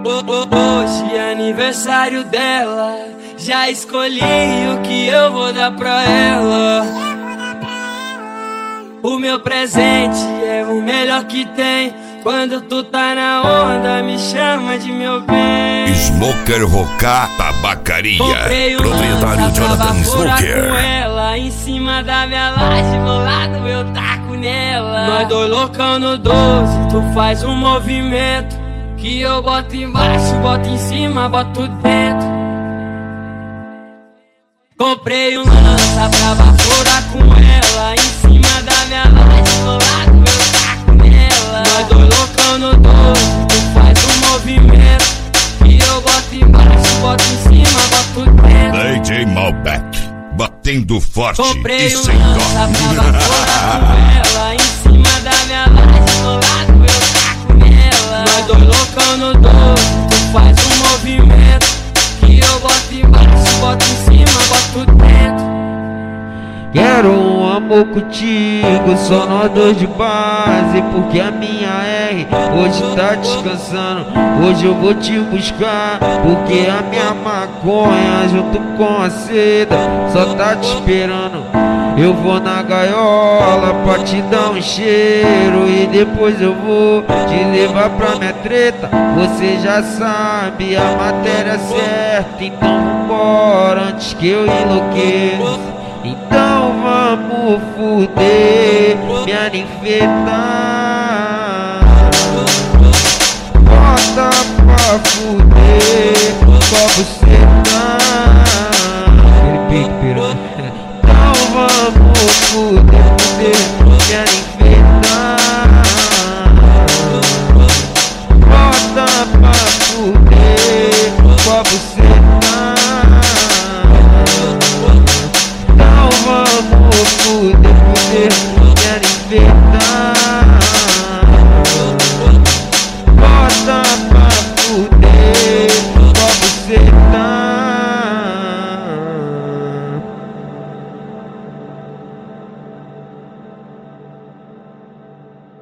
Hoje é aniversário dela, já escolhi o que eu vou dar pra ela. O meu presente é o melhor que tem. Quando tu tá na onda, me chama de meu bem. Smoker Roká Tabacaria, proprietário Jonathan Smoker. Com ela em cima da minha laje, bolado eu taco nela. Nós dois loucão no 12, tu faz um movimento que eu boto embaixo, boto em cima, boto dentro. Comprei um lança pra vaporar com ela em cima da minha laje, bolado eu taco nela. Nós dois loucão no 12, tu faz um movimento que eu boto embaixo, boto em cima, boto dentro. DJ Malbec, batendo forte comprei e sem dó. Pra vaporar com ela em cima da minha laje, bolado eu taco nela. Nós dois loucão no 12, tu faz um movimento que eu boto embaixo, boto em cima, boto dentro. Quero um amor contigo, só nós dois de base. Porque a minha R hoje tá descansando. Hoje eu vou te buscar, porque a minha maconha junto com a seda só tá te esperando. Eu vou na gaiola pra te dar um cheiro e depois eu vou te levar pra minha treta. Você já sabe a matéria certa, então vambora antes que eu enlouqueça. Então vamos fuder, me anifetar.